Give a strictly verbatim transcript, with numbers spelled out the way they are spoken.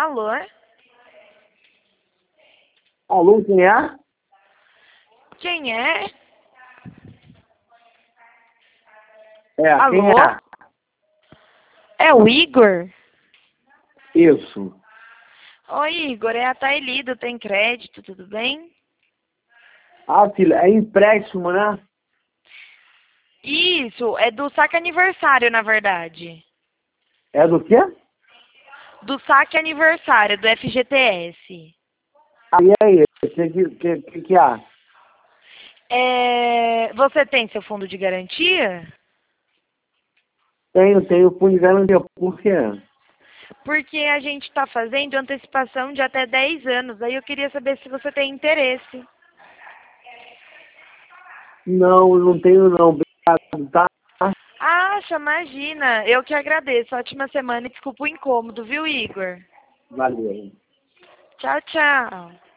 Alô? Alô, quem é? Quem é? É, quem Alô? é? É o Igor? Isso. Oi, Igor, é a Thaili do Tem Crédito, tudo bem? Ah, filha, é empréstimo, né? Isso, é do saque aniversário, na verdade. É do quê? Do saque aniversário, do F G T S. Aí, aí, o que, que, que, que há? É... Você tem seu fundo de garantia? Tenho, tenho fundo de garantia. Por quê? Porque a gente está fazendo antecipação de até dez anos. Aí eu queria saber se você tem interesse. Não, não tenho não. Obrigado, tá? Acha, imagina. Eu que agradeço. Ótima semana e desculpa o incômodo, viu, Igor? Valeu. Tchau, tchau.